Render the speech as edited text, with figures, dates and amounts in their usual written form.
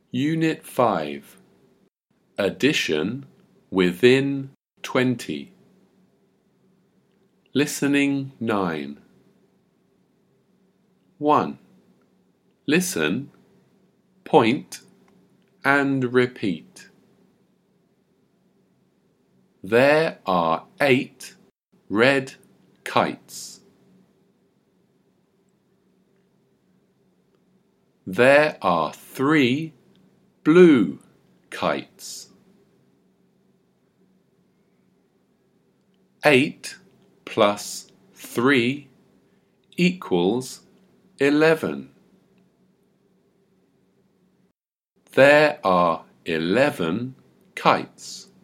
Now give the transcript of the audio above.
Unit 5. Addition within 20. Listening 9. 1. Listen, point and repeat. There are 8 red kites. There are 3 blue kites. 8 plus 3 equals 11. There are 11 kites.